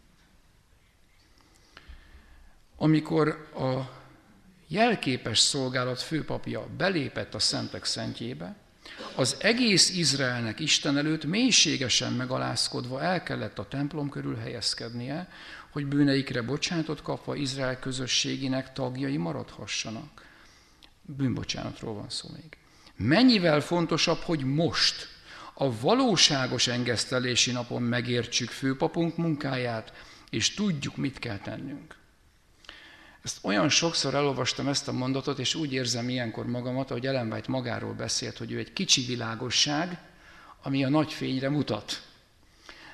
Amikor a jelképes szolgálat főpapja belépett a szentek szentjébe, az egész Izraelnek Isten előtt mélységesen megalázkodva el kellett a templom körül helyezkednie, hogy bűneikre bocsánatot kapva Izrael közösségének tagjai maradhassanak. Bűnbocsánatról van szó még. Mennyivel fontosabb, hogy most, a valóságos engesztelési napon megértsük főpapunk munkáját, és tudjuk, mit kell tennünk. Ezt olyan sokszor elolvastam ezt a mondatot, és úgy érzem ilyenkor magamat, ahogy Ellen White magáról beszélt, hogy ő egy kicsi világosság, ami a nagy fényre mutat.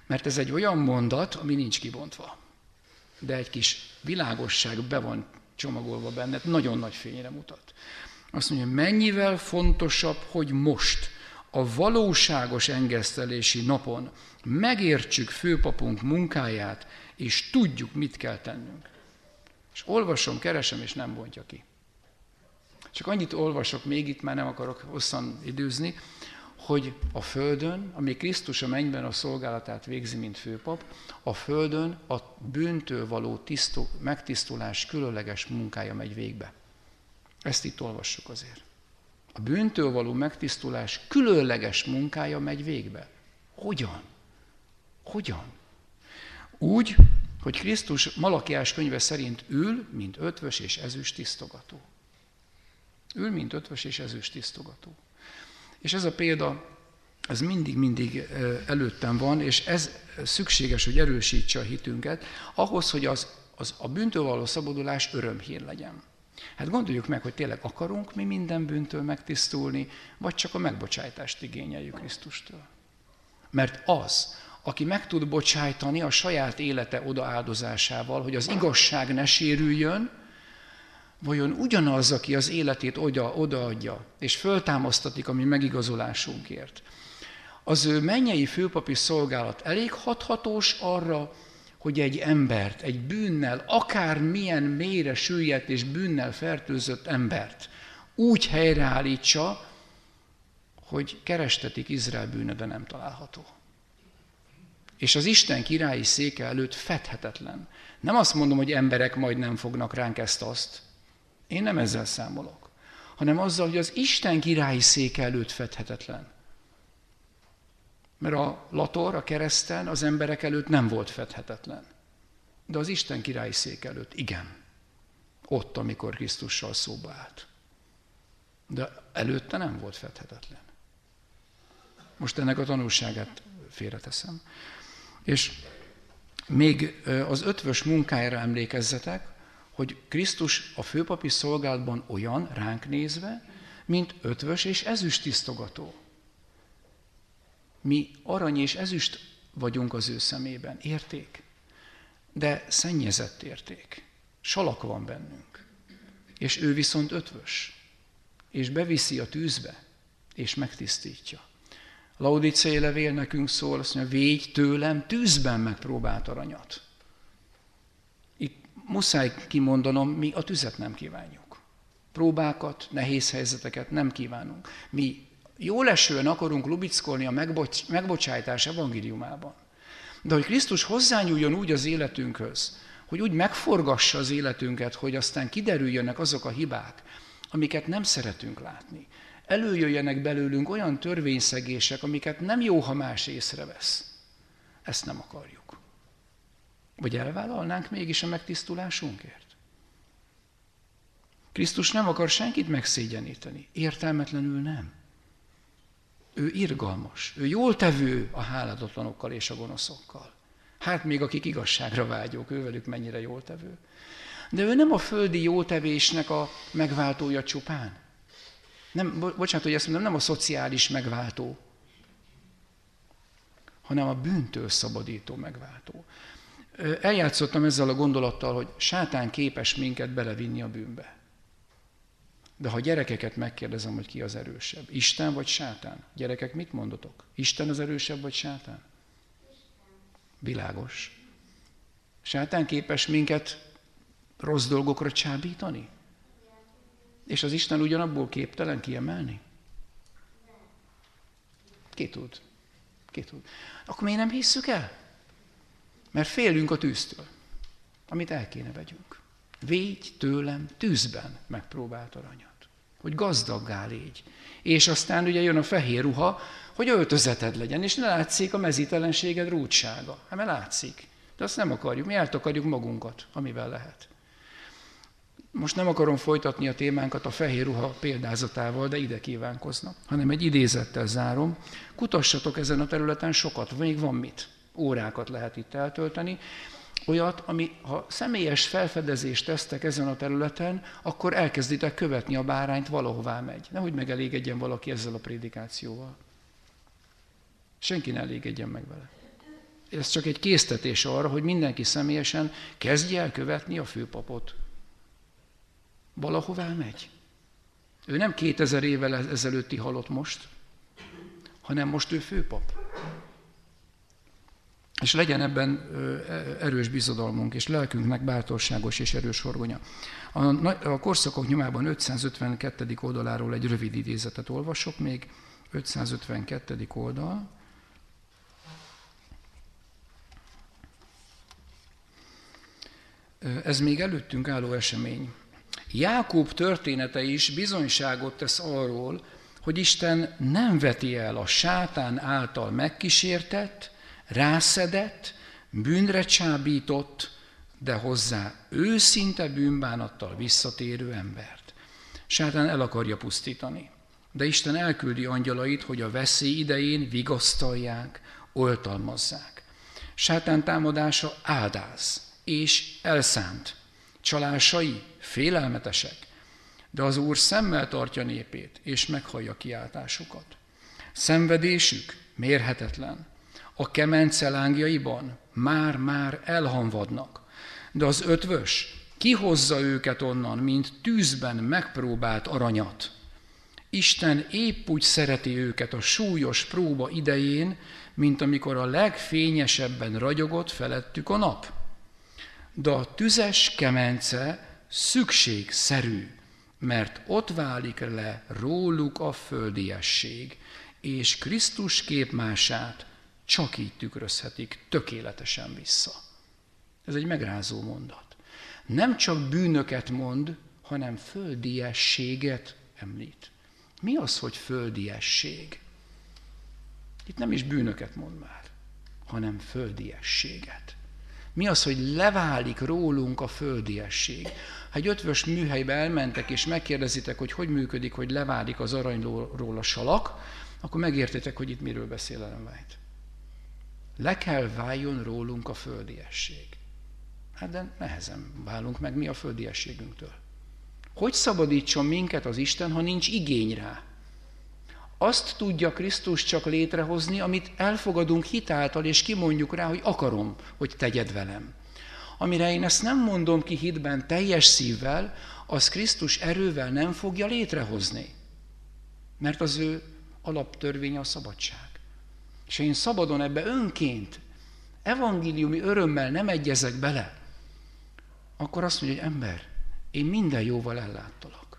Mert ez egy olyan mondat, ami nincs kibontva. De egy kis világosság be van csomagolva benne, nagyon nagy fényre mutat. Azt mondja, mennyivel fontosabb, hogy most, a valóságos engesztelési napon megértsük főpapunk munkáját, és tudjuk, mit kell tennünk. És olvasom, keresem, és nem bontja ki. Csak annyit olvasok még, itt már nem akarok hosszan időzni, hogy a földön, ami Krisztus a mennyben a szolgálatát végzi, mint főpap, a földön a bűntől való tisztó, megtisztulás különleges munkája megy végbe. Ezt itt olvassuk azért. A bűntől való megtisztulás különleges munkája megy végbe. Hogyan? Hogyan? Úgy, hogy Krisztus Malakiás könyve szerint ül, mint ötvös és ezüst tisztogató. Ül, mint ötvös és ezüst tisztogató. És ez a példa, ez mindig-mindig előttem van, és ez szükséges, hogy erősítse a hitünket, ahhoz, hogy az, az a bűntől való szabadulás örömhír legyen. Hát gondoljuk meg, hogy tényleg akarunk mi minden bűntől megtisztulni, vagy csak a megbocsájtást igényeljük Krisztustól. Mert az, aki meg tud bocsájtani a saját élete odaáldozásával, hogy az igazság ne sérüljön, vajon ugyanaz, aki az életét oda, odaadja, és föltámasztatik a mi megigazolásunkért, az ő mennyei főpapi szolgálat elég hathatós arra, hogy egy embert, egy bűnnel, akármilyen mélyre süllyedt és bűnnel fertőzött embert úgy helyreállítsa, hogy kerestetik Izrael bűne, de nem található. És az Isten királyi széke előtt fedhetetlen. Nem azt mondom, hogy emberek majd nem fognak ránk ezt-azt. Én nem ezzel számolok. Hanem azzal, hogy az Isten királyi széke előtt fedhetetlen. Mert a lator, a kereszten az emberek előtt nem volt fedhetetlen. De az Isten királyi szék előtt igen. Ott, amikor Krisztussal szóba állt. De előtte nem volt fedhetetlen. Most ennek a tanulságát félreteszem. És még az ötvös munkájára emlékezzetek, hogy Krisztus a főpapi szolgálatban olyan ránk nézve, mint ötvös és ezüst tisztogató. Mi arany és ezüst vagyunk az ő szemében, érték, de szennyezett érték. Salak van bennünk, és ő viszont ötvös, és beviszi a tűzbe, és megtisztítja. A Laodicei levél nekünk szól, azt mondja, védj tőlem tűzben megpróbált aranyat. Itt muszáj kimondanom, mi a tüzet nem kívánjuk. Próbákat, nehéz helyzeteket nem kívánunk. Mi jól esően akarunk lubickolni a megbocs- megbocsájtás evangéliumában. De hogy Krisztus hozzányúljon úgy az életünkhöz, hogy úgy megforgassa az életünket, hogy aztán kiderüljenek azok a hibák, amiket nem szeretünk látni. Előjöjjenek belőlünk olyan törvényszegések, amiket nem jó, ha más észrevesz. Ezt nem akarjuk. Vagy elvállalnánk mégis a megtisztulásunkért? Krisztus nem akar senkit megszégyeníteni. Értelmetlenül nem. Ő irgalmas. Ő jól tevő a háládatonokkal és a gonoszokkal. Hát még akik igazságra vágyók, ővelük mennyire jól tevő. De ő nem a földi jótevésnek a megváltója csupán. Nem, bocsánat, hogy ezt mondom, nem a szociális megváltó, hanem a bűntől szabadító megváltó. Eljátszottam ezzel a gondolattal, hogy sátán képes minket belevinni a bűnbe. De ha gyerekeket megkérdezem, hogy ki az erősebb, Isten vagy sátán? Gyerekek, mit mondotok? Isten az erősebb vagy sátán? Világos. Sátán képes minket rossz dolgokra csábítani? És az Isten ugyanabból képtelen kiemelni? Ki tud? Ki tud? Akkor miért nem hisszük el? Mert félünk a tűztől, amit el kéne vegyünk. Védj tőlem tűzben megpróbált aranyat, hogy gazdaggá légy. És aztán ugye jön a fehér ruha, hogy öltözeted legyen, és ne látszik a mezítelenséged rúdsága. Hát mert látszik. De azt nem akarjuk, mi eltakarjuk magunkat, amivel lehet. Most nem akarom folytatni a témánkat a fehér ruha példázatával, de ide kívánkoznak, hanem egy idézettel zárom. Kutassatok ezen a területen sokat, még van mit. Órákat lehet itt eltölteni. Olyat, ami, ha személyes felfedezést tesztek ezen a területen, akkor elkezditek követni a bárányt, valahová megy. Nehogy megelégedjen valaki ezzel a prédikációval. Senki ne elégedjen meg vele. ez csak egy késztetés arra, hogy mindenki személyesen kezdje el követni a főpapot. Valahová megy. Ő nem kétezer évvel ezelőtti halott most, hanem most ő főpap. És legyen ebben erős bizodalmunk, és lelkünknek bátorságos és erős horgonya. A, a korszakok nyomában ötszázötvenkettedik oldaláról egy rövid idézetet olvasok, még ötszázötvenkettedik oldal. Ez még előttünk álló esemény. Jákob története is bizonyságot tesz arról, hogy Isten nem veti el a sátán által megkísértett, rászedett, bűnre csábított, de hozzá őszinte bűnbánattal visszatérő embert. Sátán el akarja pusztítani, de Isten elküldi angyalait, hogy a veszély idején vigasztalják, oltalmazzák. Sátán támadása áldáz és elszánt. Csalásai félelmetesek, de az Úr szemmel tartja népét, és meghallja kiáltásukat. Szenvedésük mérhetetlen. A kemence lángjaiban már-már elhanvadnak, de az ötvös kihozza őket onnan, mint tűzben megpróbált aranyat. Isten épp úgy szereti őket a súlyos próba idején, mint amikor a legfényesebben ragyogott felettük a nap. De a tüzes kemence szükségszerű, mert ott válik le róluk a földiesség, és Krisztus képmását csak így tükrözhetik tökéletesen vissza. Ez egy megrázó mondat. Nem csak bűnöket mond, hanem földiességet említ. Mi az, hogy földiesség? Itt nem is bűnöket mond már, hanem földiességet. Mi az, hogy leválik rólunk a földiesség? Ha egy ötvös műhelybe elmentek, és megkérdezitek, hogy hogy működik, hogy leválik az aranyról a salak, akkor megértitek, hogy itt miről beszél Ellen White. Le kell váljon rólunk a földiesség. Hát de nehezen válunk meg mi a földiességünktől. Hogy szabadítson minket az Isten, ha nincs igény rá? Azt tudja Krisztus csak létrehozni, amit elfogadunk hitáltal, és kimondjuk rá, hogy akarom, hogy tegyed velem. Amire én ezt nem mondom ki hitben teljes szívvel, az Krisztus erővel nem fogja létrehozni. Mert az ő alaptörvénye a szabadság. És én szabadon ebbe önként, evangéliumi örömmel nem egyezek bele, akkor azt mondja, hogy ember, én minden jóval elláttalak.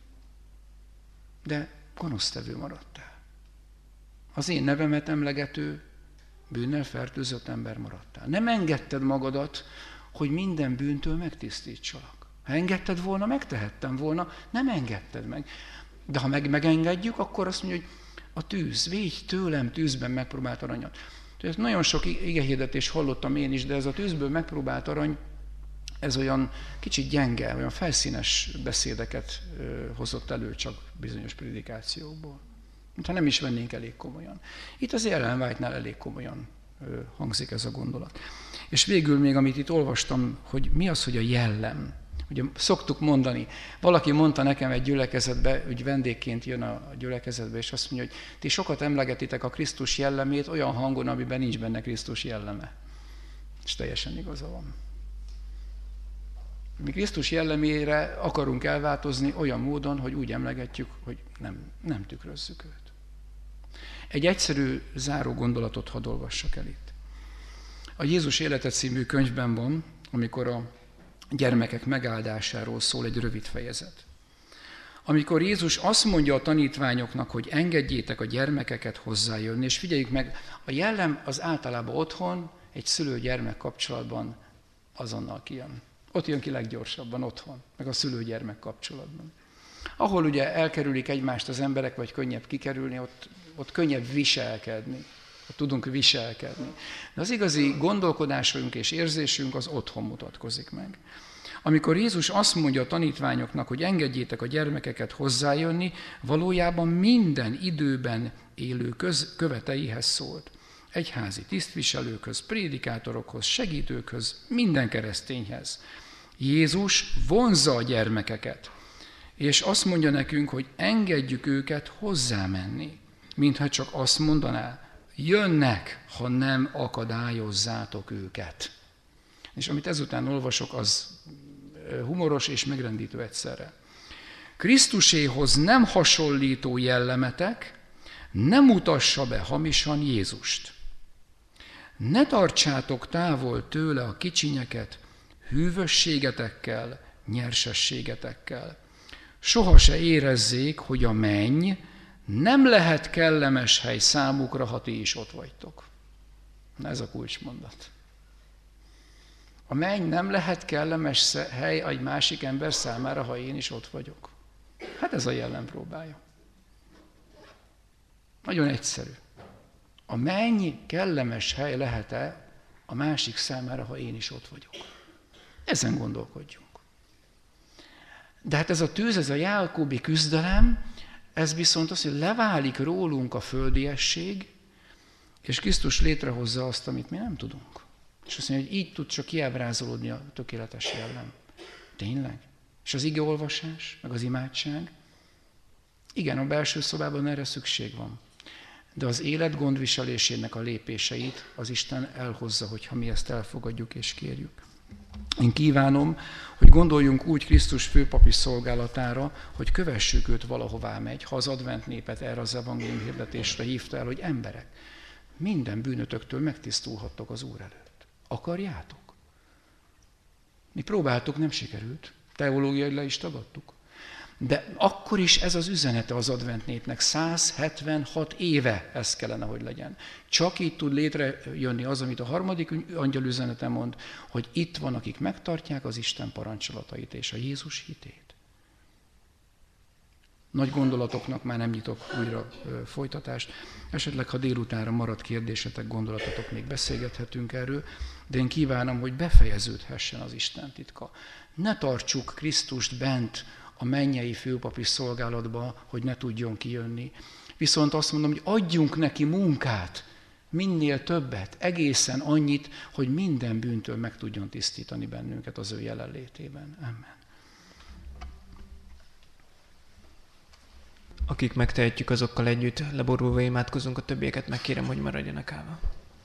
De gonosztevő maradtál. Az én nevemet emlegető, bűnnel fertőzött ember maradtál. Nem engedted magadat, hogy minden bűntől megtisztítsalak. Ha engedted volna, megtehettem volna, nem engedted meg. De ha meg megengedjük, akkor azt mondja, hogy a tűz, védj tőlem tűzben megpróbált aranyat. Tehát nagyon sok igehirdetést hallottam én is, de ez a tűzből megpróbált arany, ez olyan kicsit gyenge, olyan felszínes beszédeket hozott elő csak bizonyos prédikációkból. Mintha nem is vennénk elég komolyan. Itt az Ellen White-nál elég komolyan hangzik ez a gondolat. És végül még, amit itt olvastam, hogy mi az, hogy a jellem. Ugye szoktuk mondani, valaki mondta nekem egy gyülekezetbe, hogy vendégként jön a gyülekezetbe, és azt mondja, hogy ti sokat emlegetitek a Krisztus jellemét olyan hangon, amiben nincs benne Krisztus jelleme. És teljesen igaza van. Mi Krisztus jellemére akarunk elváltozni olyan módon, hogy úgy emlegetjük, hogy nem, nem tükrözzük őt. Egy egyszerű záró gondolatot hadd olvassak el itt. A Jézus élete című könyvben van, amikor a gyermekek megáldásáról szól egy rövid fejezet. Amikor Jézus azt mondja a tanítványoknak, hogy engedjétek a gyermekeket hozzájönni, és figyeljük meg, a jellem az általában otthon, egy szülő-gyermek kapcsolatban azonnal kijön. Ott jön ki leggyorsabban otthon, meg a szülő-gyermek kapcsolatban. Ahol ugye elkerülik egymást az emberek, vagy könnyebb kikerülni, ott, ott könnyebb viselkedni. Ott tudunk viselkedni. De az igazi gondolkodásunk és érzésünk az otthon mutatkozik meg. Amikor Jézus azt mondja a tanítványoknak, hogy engedjétek a gyermekeket hozzájönni, valójában minden időben élő köz, követeihez szólt. Egyházi tisztviselőkhöz, prédikátorokhoz, segítőkhöz, minden keresztényhez. Jézus vonzza a gyermekeket, és azt mondja nekünk, hogy engedjük őket hozzámenni, mintha csak azt mondaná, jönnek, ha nem akadályozzátok őket. És amit ezután olvasok, az humoros és megrendítő egyszerre. Krisztuséhoz nem hasonlító jellemetek nem mutassa be hamisan Jézust. Ne tartsátok távol tőle a kicsinyeket hűvösségetekkel, nyersességetekkel. Soha se érezzék, hogy a menny nem lehet kellemes hely számukra, ha ti is ott vagytok. Na ez a kulcsmondat. A menny nem lehet kellemes hely egy másik ember számára, ha én is ott vagyok. Hát ez a jellempróbája. Nagyon egyszerű. A menny kellemes hely lehet-e a másik számára, ha én is ott vagyok? Ezen gondolkodjunk. De hát ez a tűz, ez a jákobi küzdelem, ez viszont az, hogy leválik rólunk a földiesség, és Krisztus létrehozza azt, amit mi nem tudunk. És azt mondja, hogy így tud csak kiábrázolódni a tökéletes jellem. Tényleg? És az igeolvasás, meg az imádság? Igen, a belső szobában erre szükség van. De az élet gondviselésének a lépéseit az Isten elhozza, hogyha mi ezt elfogadjuk és kérjük. Én kívánom, hogy gondoljunk úgy Krisztus főpapi szolgálatára, hogy kövessük őt valahová megy, ha az advent népet erre az evangélium hirdetésre hívta el, hogy emberek, minden bűnötöktől megtisztulhattok az Úr előtt. Akarjátok? Mi próbáltuk, nem sikerült. Teológiai le is tagadtuk. De akkor is ez az üzenete az advent népnek. száz hetvenhat éve ez kellene, hogy legyen. Csak így tud létrejönni az, amit a harmadik angyal üzenete mond, hogy itt van, akik megtartják az Isten parancsolatait és a Jézus hitét. Nagy gondolatoknak már nem nyitok újra folytatást. Esetleg, ha délutánra marad kérdésetek, gondolatotok, még beszélgethetünk erről, de én kívánom, hogy befejeződhessen az Isten titka. Ne tartsuk Krisztust bent a mennyei főpapi szolgálatba, hogy ne tudjon kijönni. Viszont azt mondom, hogy adjunk neki munkát, minél többet, egészen annyit, hogy minden bűntől meg tudjon tisztítani bennünket az ő jelenlétében. Amen. Akik megtehetjük, azokkal együtt leborulva imádkozunk, a többieket megkérem, hogy maradjanak állva.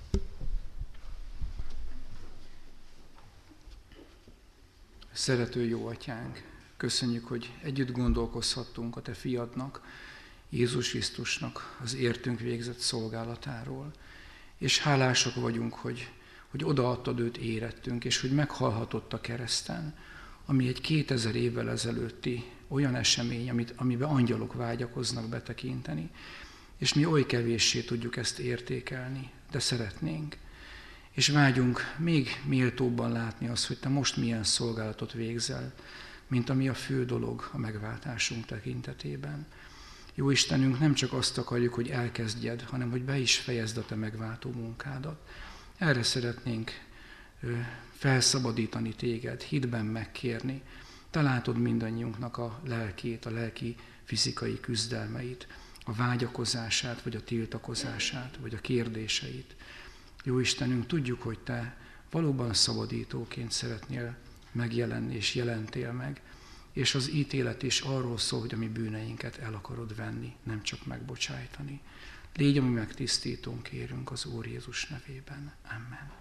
Szerető jó atyánk, köszönjük, hogy együtt gondolkozhattunk a te fiadnak, Jézus Krisztusnak az értünk végzett szolgálatáról. És hálások vagyunk, hogy, hogy odaadtad őt érettünk, és hogy meghalhatott a kereszten, ami egy kétezer évvel ezelőtti olyan esemény, amit, amiben angyalok vágyakoznak betekinteni. És mi oly kevéssé tudjuk ezt értékelni, de szeretnénk. És vágyunk még méltóbban látni azt, hogy te most milyen szolgálatot végzel, mint ami a fő dolog a megváltásunk tekintetében. Jó Istenünk, nem csak azt akarjuk, hogy elkezdjed, hanem hogy be is fejezd a te megváltó munkádat. Erre szeretnénk felszabadítani téged, hitben megkérni. Te látod mindannyiunknak a lelkét, a lelki fizikai küzdelmeit, a vágyakozását, vagy a tiltakozását, vagy a kérdéseit. Jó Istenünk, tudjuk, hogy te valóban szabadítóként szeretnél megjelenni, és jelentél meg, és az ítélet is arról szól, hogy a mi bűneinket el akarod venni, nem csak megbocsájtani. Légy a mi megtisztítónk, kérünk az Úr Jézus nevében. Amen.